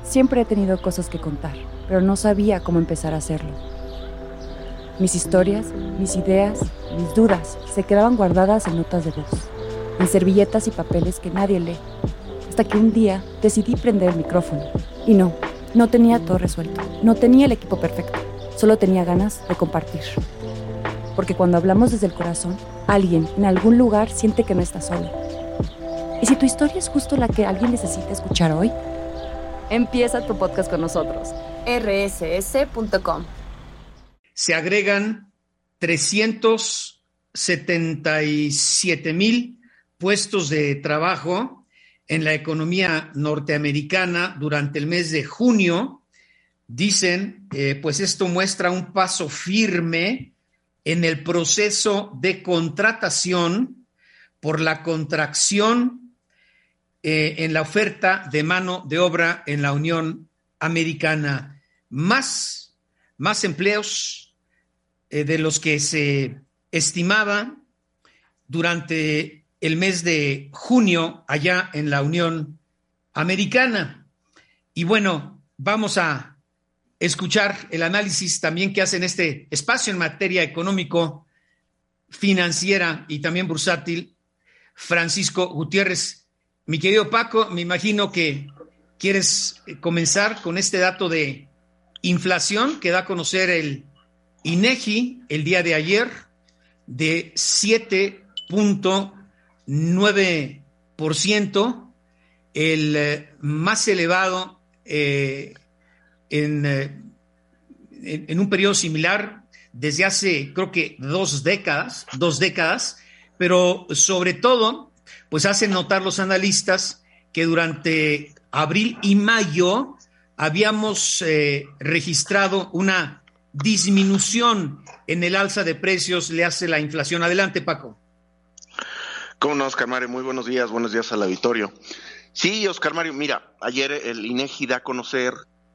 Siempre he tenido cosas que contar, pero no sabía cómo empezar a hacerlo. Mis historias, mis ideas, mis dudas se quedaban guardadas en notas de voz, en servilletas y papeles que nadie lee, hasta que un día decidí prender el micrófono. Y no tenía todo resuelto, no tenía el equipo perfecto, solo tenía ganas de compartir. Porque cuando hablamos desde el corazón, alguien en algún lugar siente que no está solo. ¿Y si tu historia es justo la que alguien necesita escuchar hoy? Empieza tu podcast con nosotros. rss.com. Se agregan 377,000 puestos de trabajo en la economía norteamericana durante el mes de junio. Dicen, pues esto muestra un paso firme en el proceso de contratación por la contracción en la oferta de mano de obra en la Unión Americana. Más empleos de los que se estimaba durante el mes de junio allá en la Unión Americana. Y bueno, vamos a escuchar el análisis también que hacen este espacio en materia económico, financiera y también bursátil, Francisco Gutiérrez. Mi querido Paco, me imagino que quieres comenzar con este dato de inflación que da a conocer el INEGI el día de ayer de 7.9%, el más elevado en un periodo similar desde hace, creo que dos décadas, pero sobre todo, pues hacen notar los analistas que durante abril y mayo habíamos registrado una disminución en el alza de precios, le hace la inflación. Adelante, Paco. ¿Cómo no, Oscar Mario? Muy buenos días al auditorio. Sí, Oscar Mario, mira, ayer el INEGI da a conocer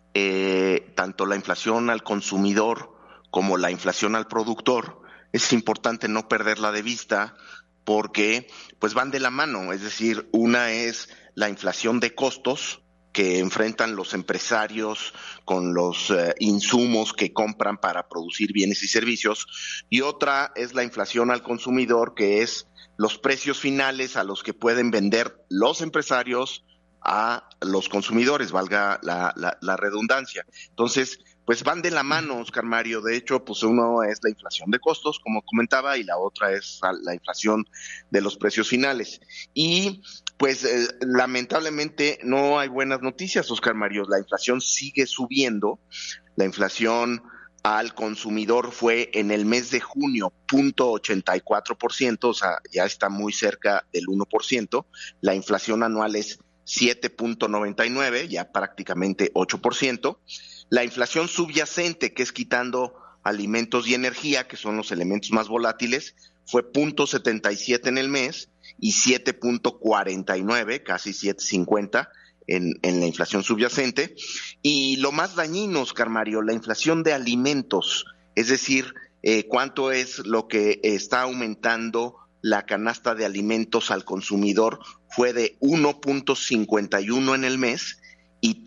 tanto la inflación al consumidor como la inflación al productor. Es importante no perderla de vista porque pues van de la mano, es decir, una es la inflación de costos que enfrentan los empresarios con los insumos que compran para producir bienes y servicios, y otra es la inflación al consumidor, que es los precios finales a los que pueden vender los empresarios a los consumidores, valga la redundancia. Entonces, pues van de la mano, Oscar Mario. De hecho, pues uno es la inflación de costos, como comentaba, y la otra es la inflación de los precios finales. Y pues lamentablemente no hay buenas noticias, Oscar Mario. La inflación sigue subiendo. La inflación al consumidor fue en el mes de junio 0.84%, o sea, ya está muy cerca del 1%. La inflación anual es 7.99, ya prácticamente 8%. La inflación subyacente, que es quitando alimentos y energía, que son los elementos más volátiles, fue 0.77 en el mes y 7.49, casi 7.50 en la inflación subyacente. Y lo más dañino, Oscar Mario, la inflación de alimentos, es decir, cuánto es lo que está aumentando la canasta de alimentos al consumidor, fue de 1.51 en el mes y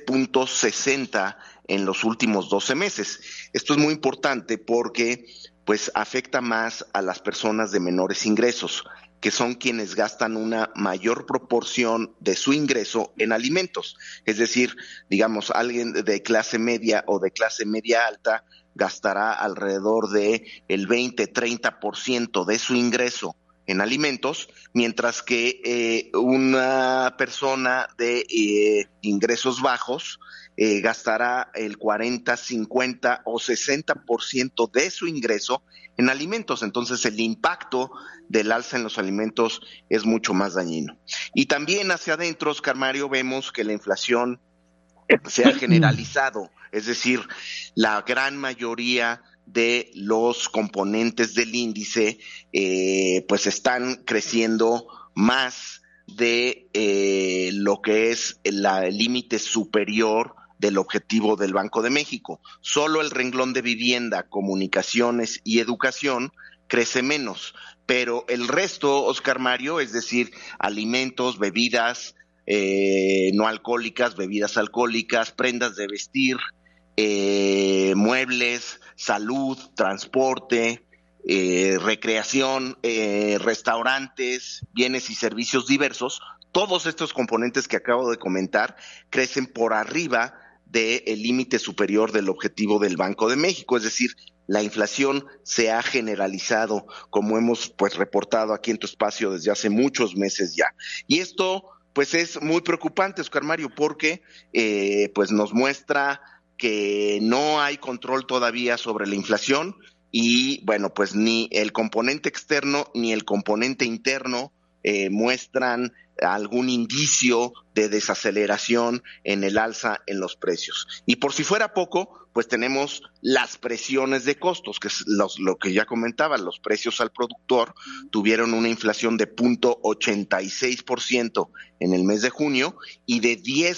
13.60 en los últimos 12 meses. Esto es muy importante porque pues afecta más a las personas de menores ingresos, que son quienes gastan una mayor proporción de su ingreso en alimentos. Es decir, digamos, alguien de clase media o de clase media alta gastará alrededor de el 20-30% de su ingreso en alimentos, mientras que una persona de ingresos bajos gastará el 40, 50 o 60% de su ingreso en alimentos. Entonces el impacto del alza en los alimentos es mucho más dañino. Y también hacia adentro, Oscar Mario, vemos que la inflación se ha generalizado, es decir, la gran mayoría de los componentes del índice pues están creciendo más de lo que es el límite superior del objetivo del Banco de México. Solo el renglón de vivienda, comunicaciones y educación crece menos, pero el resto, Oscar Mario, es decir, alimentos, bebidas, no alcohólicas, bebidas alcohólicas, prendas de vestir, muebles, salud, transporte, recreación, restaurantes, bienes y servicios diversos. Todos estos componentes que acabo de comentar crecen por arriba del límite superior del objetivo del Banco de México, es decir, la inflación se ha generalizado, como hemos pues reportado aquí en tu espacio desde hace muchos meses ya. Y esto pues es muy preocupante, Oscar Mario, porque pues nos muestra que no hay control todavía sobre la inflación y bueno, pues ni el componente externo ni el componente interno muestran algún indicio de desaceleración en el alza en los precios. Y por si fuera poco, pues tenemos las presiones de costos, que es lo que ya comentaba, los precios al productor tuvieron una inflación de 0.86% en el mes de junio y de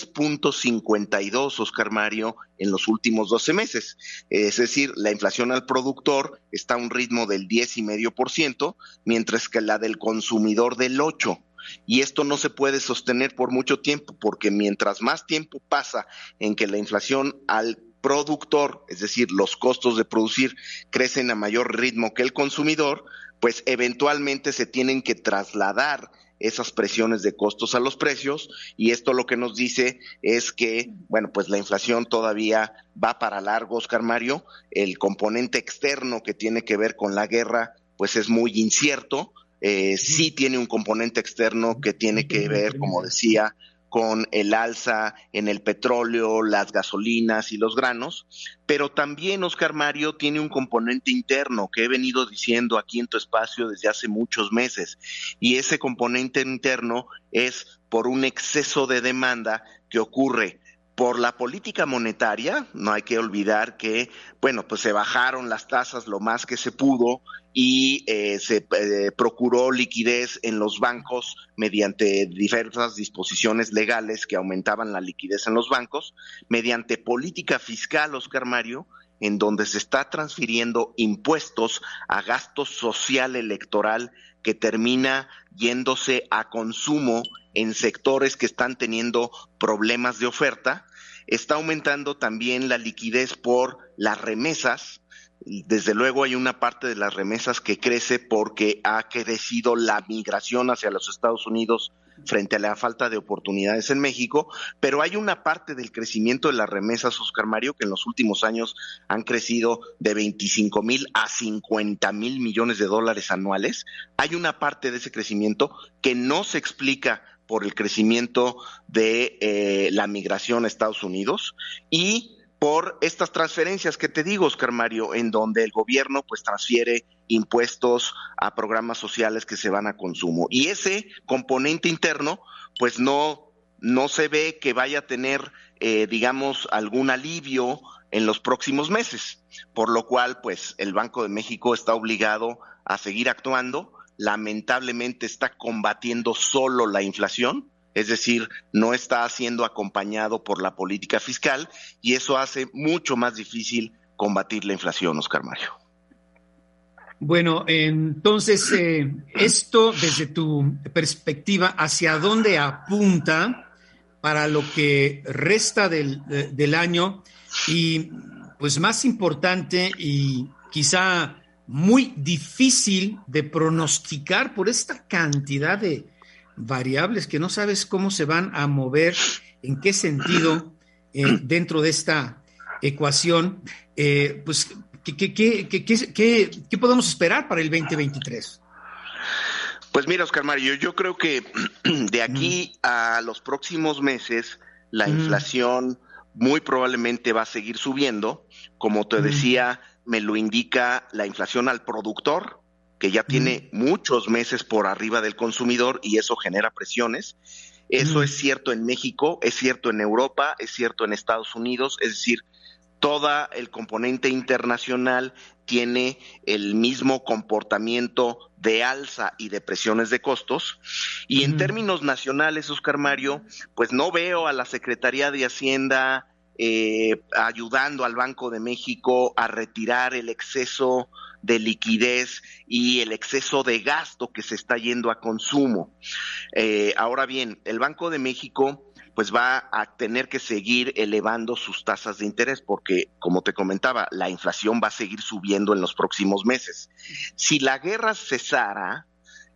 10.52%, Oscar Mario, en los últimos 12 meses. Es decir, la inflación al productor está a un ritmo del 10.5%, mientras que la del consumidor del 8%. Y esto no se puede sostener por mucho tiempo, porque mientras más tiempo pasa en que la inflación al productor, es decir, los costos de producir, crecen a mayor ritmo que el consumidor, pues eventualmente se tienen que trasladar esas presiones de costos a los precios, y esto lo que nos dice es que, bueno, pues la inflación todavía va para largo, Oscar Mario. El componente externo que tiene que ver con la guerra, pues es muy incierto. Sí tiene un componente externo que tiene que ver, como decía, con el alza en el petróleo, las gasolinas y los granos, pero también, Oscar Mario, tiene un componente interno que he venido diciendo aquí en tu espacio desde hace muchos meses, y ese componente interno es por un exceso de demanda que ocurre por la política monetaria. No hay que olvidar que, bueno, pues se bajaron las tasas lo más que se pudo y se procuró liquidez en los bancos mediante diversas disposiciones legales que aumentaban la liquidez en los bancos, mediante política fiscal, Oscar Mario, en donde se está transfiriendo impuestos a gasto social electoral que termina yéndose a consumo en sectores que están teniendo problemas de oferta. Está aumentando también la liquidez por las remesas. Desde luego hay una parte de las remesas que crece porque ha crecido la migración hacia los Estados Unidos frente a la falta de oportunidades en México, pero hay una parte del crecimiento de las remesas, Oscar Mario, que en los últimos años han crecido de 25,000 a 50,000 millones de dólares anuales. Hay una parte de ese crecimiento que no se explica por el crecimiento de la migración a Estados Unidos y por estas transferencias que te digo, Oscar Mario, en donde el gobierno pues transfiere impuestos a programas sociales que se van a consumo. Y ese componente interno pues no se ve que vaya a tener, digamos, algún alivio en los próximos meses, por lo cual pues el Banco de México está obligado a seguir actuando. Lamentablemente está combatiendo solo la inflación, es decir, no está siendo acompañado por la política fiscal, y eso hace mucho más difícil combatir la inflación, Oscar Mario. Bueno, entonces, esto desde tu perspectiva, ¿hacia dónde apunta para lo que resta del año? Y pues más importante y quizá muy difícil de pronosticar por esta cantidad de variables que no sabes cómo se van a mover, en qué sentido dentro de esta ecuación, pues ¿qué podemos esperar para el 2023? Pues mira, Oscar Mario, yo creo que de aquí a los próximos meses la inflación muy probablemente va a seguir subiendo. Como te decía, me lo indica la inflación al productor, que ya tiene muchos meses por arriba del consumidor, y eso genera presiones. Eso es cierto en México, es cierto en Europa, es cierto en Estados Unidos, es decir, todo el componente internacional tiene el mismo comportamiento de alza y de presiones de costos. Y en términos nacionales, Oscar Mario, pues no veo a la Secretaría de Hacienda ayudando al Banco de México a retirar el exceso de liquidez y el exceso de gasto que se está yendo a consumo. Ahora bien, el Banco de México pues va a tener que seguir elevando sus tasas de interés porque, como te comentaba, la inflación va a seguir subiendo en los próximos meses. Si la guerra cesara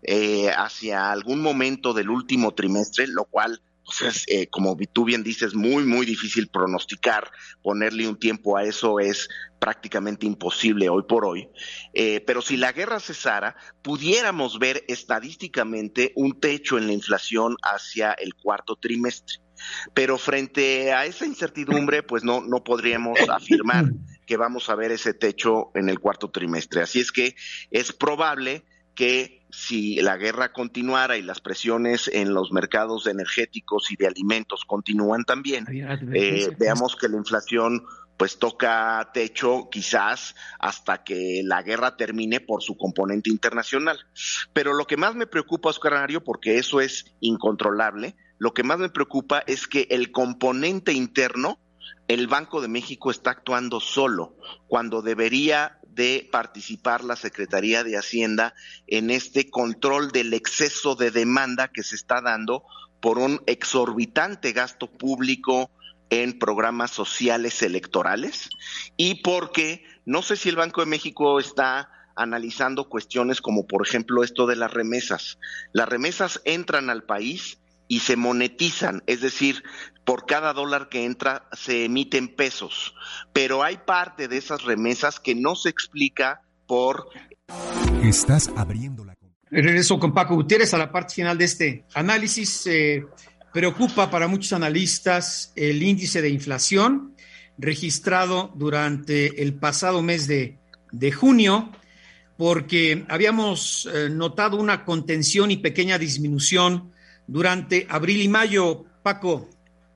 hacia algún momento del último trimestre, lo cual pues como tú bien dices, muy, muy difícil pronosticar, ponerle un tiempo a eso es prácticamente imposible hoy por hoy, pero si la guerra cesara, pudiéramos ver estadísticamente un techo en la inflación hacia el cuarto trimestre. Pero frente a esa incertidumbre, pues no podríamos afirmar que vamos a ver ese techo en el cuarto trimestre. Así es que es probable que si la guerra continuara y las presiones en los mercados energéticos y de alimentos continúan también, veamos que la inflación pues toca techo quizás hasta que la guerra termine por su componente internacional. Pero lo que más me preocupa, Oscar Mario, porque eso es incontrolable, lo que más me preocupa es que el componente interno, el Banco de México está actuando solo, cuando debería de participar la Secretaría de Hacienda en este control del exceso de demanda que se está dando por un exorbitante gasto público en programas sociales electorales y porque no sé si el Banco de México está analizando cuestiones como por ejemplo esto de las remesas. Las remesas entran al país y se monetizan, es decir, por cada dólar que entra se emiten pesos, pero hay parte de esas remesas que no se explica por... Estás abriendo la... Regreso con Paco Gutiérrez a la parte final de este análisis. Preocupa para muchos analistas el índice de inflación registrado durante el pasado mes de junio, porque habíamos notado una contención y pequeña disminución durante abril y mayo. Paco.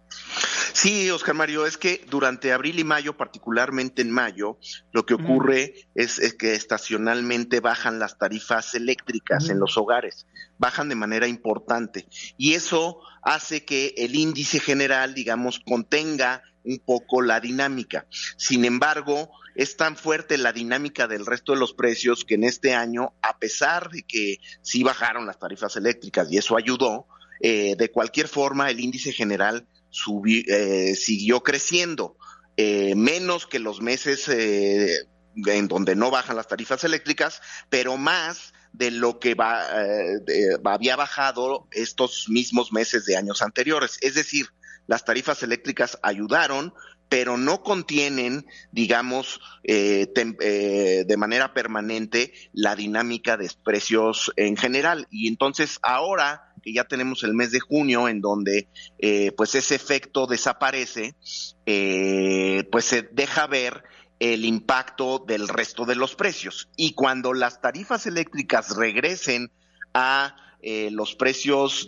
Sí, Oscar Mario, es que durante abril y mayo, particularmente en mayo, lo que ocurre es que estacionalmente bajan las tarifas eléctricas en los hogares, bajan de manera importante y eso hace que el índice general, digamos, contenga un poco la dinámica. Sin embargo, es tan fuerte la dinámica del resto de los precios que en este año, a pesar de que sí bajaron las tarifas eléctricas y eso ayudó, de cualquier forma el índice general siguió creciendo, menos que los meses en donde no bajan las tarifas eléctricas, pero más de lo que había bajado estos mismos meses de años anteriores. Es decir, las tarifas eléctricas ayudaron, pero no contienen, digamos, de manera permanente la dinámica de precios en general. Y entonces ahora que ya tenemos el mes de junio en donde pues ese efecto desaparece, pues se deja ver el impacto del resto de los precios. Y cuando las tarifas eléctricas regresen a los precios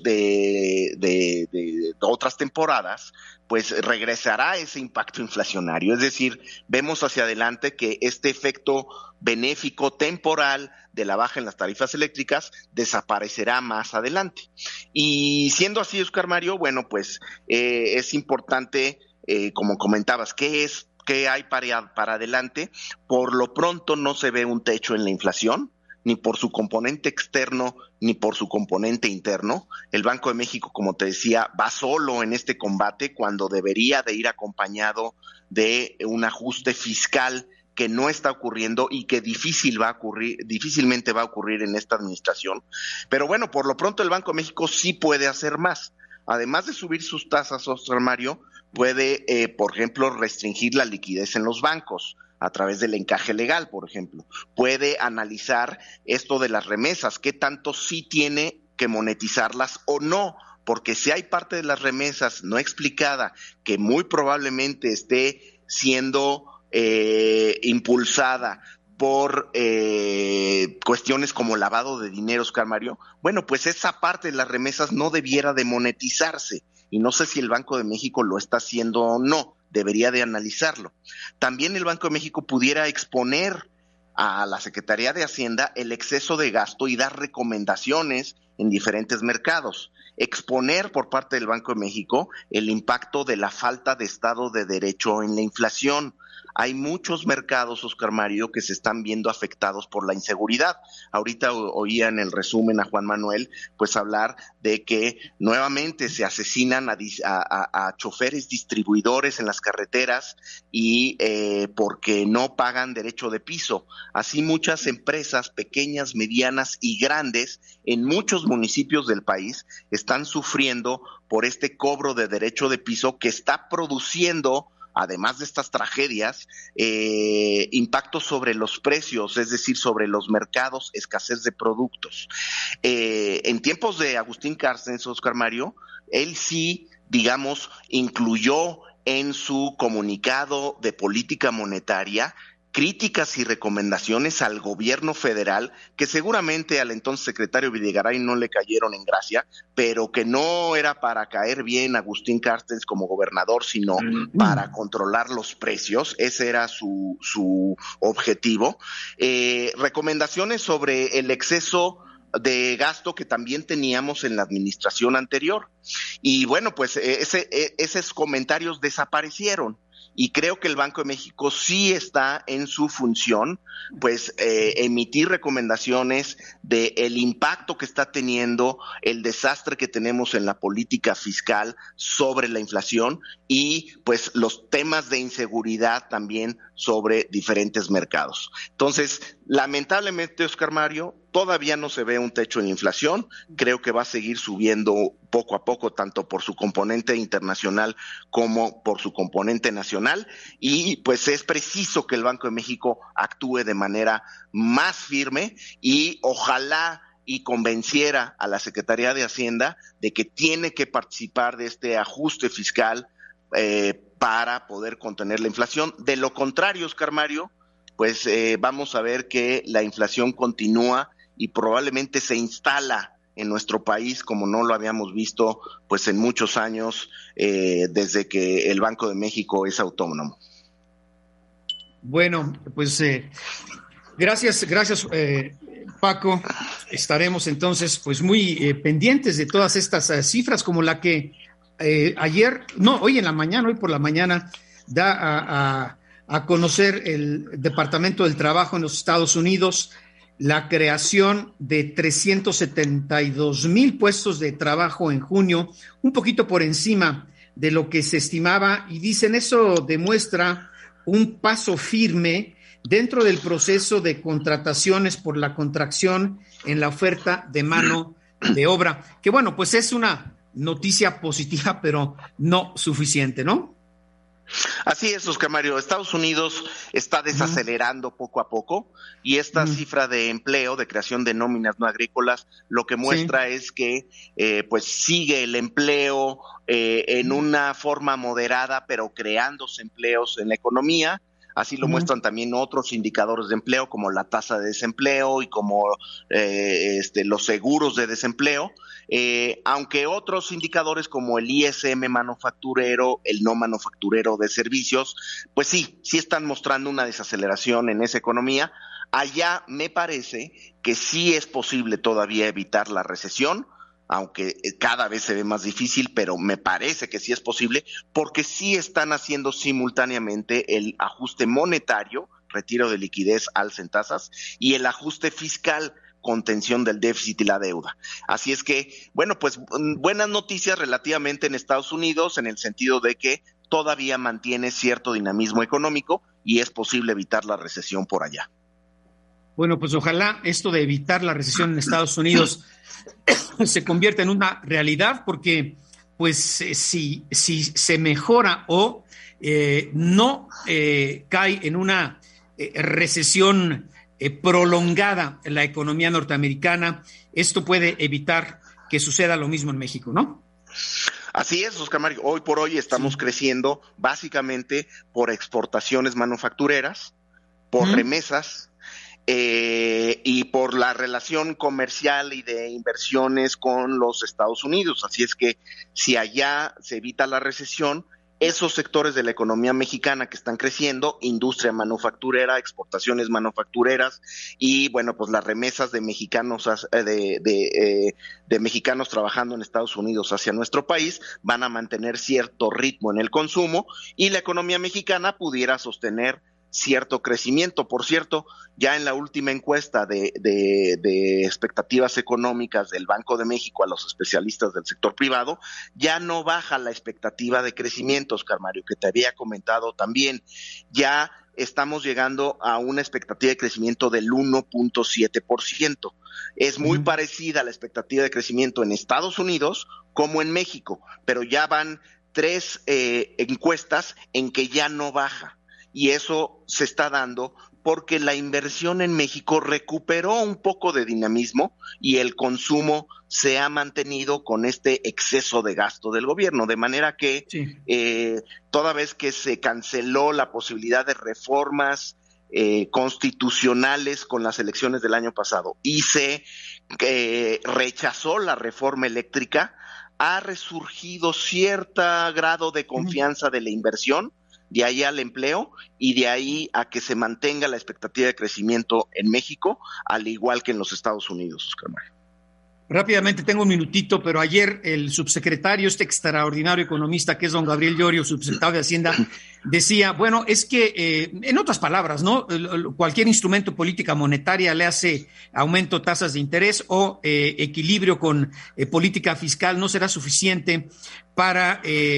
de otras temporadas, pues regresará ese impacto inflacionario. Es decir, vemos hacia adelante que este efecto benéfico temporal de la baja en las tarifas eléctricas desaparecerá más adelante. Y siendo así, Oscar Mario, bueno, pues es importante, como comentabas, ¿qué hay para adelante? Por lo pronto no se ve un techo en la inflación, ni por su componente externo, ni por su componente interno. El Banco de México, como te decía, va solo en este combate cuando debería de ir acompañado de un ajuste fiscal que no está ocurriendo y que difícilmente va a ocurrir en esta administración. Pero bueno, por lo pronto el Banco de México sí puede hacer más. Además de subir sus tasas, Oscar Mario, puede, por ejemplo, restringir la liquidez en los bancos a través del encaje legal, por ejemplo. Puede analizar esto de las remesas, qué tanto sí tiene que monetizarlas o no, porque si hay parte de las remesas no explicada que muy probablemente esté siendo impulsada por cuestiones como lavado de dinero, Oscar Mario, bueno, pues esa parte de las remesas no debiera de monetizarse, y no sé si el Banco de México lo está haciendo o no, debería de analizarlo. También el Banco de México pudiera exponer a la Secretaría de Hacienda el exceso de gasto y dar recomendaciones en diferentes mercados. Exponer por parte del Banco de México el impacto de la falta de Estado de Derecho en la inflación. Hay muchos mercados, Oscar Mario, que se están viendo afectados por la inseguridad. Ahorita oía en el resumen a Juan Manuel, pues hablar de que nuevamente se asesinan a choferes distribuidores en las carreteras y porque no pagan derecho de piso. Así muchas empresas pequeñas, medianas y grandes en muchos municipios del país están sufriendo por este cobro de derecho de piso que está produciendo, además de estas tragedias, impactos sobre los precios, es decir, sobre los mercados, escasez de productos. En tiempos de Agustín Carstens, Oscar Mario, él sí, digamos, incluyó en su comunicado de política monetaria críticas y recomendaciones al gobierno federal que seguramente al entonces secretario Videgaray no le cayeron en gracia, pero que no era para caer bien a Agustín Carstens como gobernador, sino para controlar los precios. Ese era su objetivo. Recomendaciones sobre el exceso de gasto que también teníamos en la administración anterior. Y bueno, pues esos comentarios desaparecieron. Y creo que el Banco de México sí está en su función, pues emitir recomendaciones de el impacto que está teniendo el desastre que tenemos en la política fiscal sobre la inflación y pues los temas de inseguridad también sobre diferentes mercados. Entonces, lamentablemente, Oscar Mario, todavía no se ve un techo en la inflación. Creo que va a seguir subiendo poco a poco, tanto por su componente internacional como por su componente nacional. Y pues es preciso que el Banco de México actúe de manera más firme y ojalá y convenciera a la Secretaría de Hacienda de que tiene que participar de este ajuste fiscal para poder contener la inflación. De lo contrario, Oscar Mario, pues vamos a ver que la inflación continúa y probablemente se instala en nuestro país como no lo habíamos visto pues en muchos años desde que el Banco de México es autónomo. Bueno, pues gracias Paco. Estaremos entonces pues muy pendientes de todas estas cifras como la que hoy por la mañana da a conocer el Departamento del Trabajo en los Estados Unidos la creación de 372,000 puestos de trabajo en junio, un poquito por encima de lo que se estimaba, y dicen eso demuestra un paso firme dentro del proceso de contrataciones por la contracción en la oferta de mano de obra, que bueno, pues es una noticia positiva, pero no suficiente, ¿no? Así es, Oscar Mario. Estados Unidos está desacelerando poco a poco y esta cifra de empleo, de creación de nóminas no agrícolas, lo que muestra es que pues sigue el empleo en una forma moderada, pero creándose empleos en la economía. Así lo muestran también otros indicadores de empleo, como la tasa de desempleo y como los seguros de desempleo, aunque otros indicadores como el ISM manufacturero, el no manufacturero de servicios, pues sí están mostrando una desaceleración en esa economía. Allá me parece que sí es posible todavía evitar la recesión, aunque cada vez se ve más difícil, pero me parece que sí es posible, porque sí están haciendo simultáneamente el ajuste monetario, retiro de liquidez, alza en tasas, y el ajuste fiscal, contención del déficit y la deuda. Así es que, bueno, pues buenas noticias relativamente en Estados Unidos, en el sentido de que todavía mantiene cierto dinamismo económico y es posible evitar la recesión por allá. Bueno, pues ojalá esto de evitar la recesión en Estados Unidos se convierta en una realidad, porque pues si se mejora o no cae en una recesión prolongada en la economía norteamericana, esto puede evitar que suceda lo mismo en México, ¿no? Así es, Oscar Mario. Hoy por hoy estamos creciendo básicamente por exportaciones manufactureras, por remesas, y por la relación comercial y de inversiones con los Estados Unidos. Así es que si allá se evita la recesión, esos sectores de la economía mexicana que están creciendo, industria manufacturera, exportaciones manufactureras y bueno, pues las remesas de mexicanos de mexicanos trabajando en Estados Unidos hacia nuestro país van a mantener cierto ritmo en el consumo y la economía mexicana pudiera sostener cierto crecimiento. Por cierto, ya en la última encuesta de expectativas económicas del Banco de México a los especialistas del sector privado, ya no baja la expectativa de crecimiento, Oscar Mario, que te había comentado también. Ya estamos llegando a una expectativa de crecimiento del 1.7%. Es muy parecida a la expectativa de crecimiento en Estados Unidos como en México, pero ya van 3 encuestas en que ya no baja. Y eso se está dando porque la inversión en México recuperó un poco de dinamismo y el consumo se ha mantenido con este exceso de gasto del gobierno, de manera que toda vez que se canceló la posibilidad de reformas constitucionales con las elecciones del año pasado y se rechazó la reforma eléctrica, ha resurgido cierto grado de confianza de la inversión, de ahí al empleo y de ahí a que se mantenga la expectativa de crecimiento en México, al igual que en los Estados Unidos, Oscar Mario. Rápidamente, tengo un minutito, pero ayer el subsecretario, este extraordinario economista que es don Gabriel Llorio, subsecretario de Hacienda, decía, bueno, es que, en otras palabras, ¿no? Cualquier instrumento de política monetaria le hace aumento de tasas de interés o equilibrio con política fiscal no será suficiente para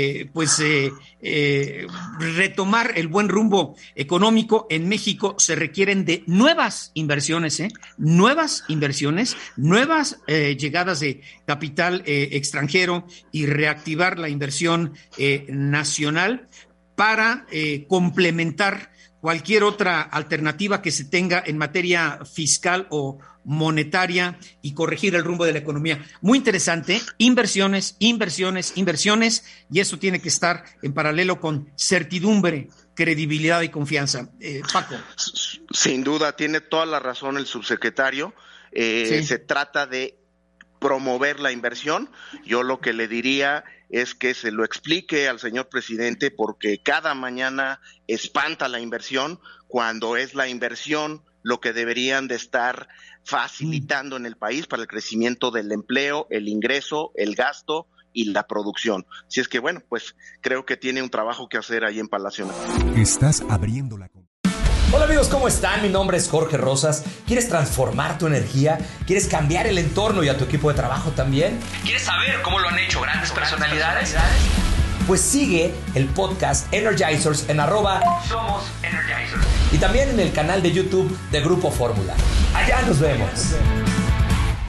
retomar el buen rumbo económico. En México se requieren de nuevas inversiones, nuevas llegadas de capital extranjero y reactivar la inversión nacional para complementar cualquier otra alternativa que se tenga en materia fiscal o monetaria y corregir el rumbo de la economía. Muy interesante, inversiones, y eso tiene que estar en paralelo con certidumbre, credibilidad y confianza. Paco. Sin duda, tiene toda la razón el subsecretario. Se trata de promover la inversión. Yo lo que le diría es que se lo explique al señor presidente, porque cada mañana espanta la inversión, cuando es la inversión lo que deberían de estar facilitando en el país para el crecimiento del empleo, el ingreso, el gasto y la producción. Si es que, bueno, pues creo que tiene un trabajo que hacer ahí en Palacio Nacional. Estás abriendo la... Hola amigos, ¿cómo están? Mi nombre es Jorge Rosas. ¿Quieres transformar tu energía? ¿Quieres cambiar el entorno y a tu equipo de trabajo también? ¿Quieres saber cómo lo han hecho grandes personalidades? Pues sigue el podcast Energizers en @Somos Energizers. y también en el canal de YouTube de Grupo Fórmula. Allá nos vemos.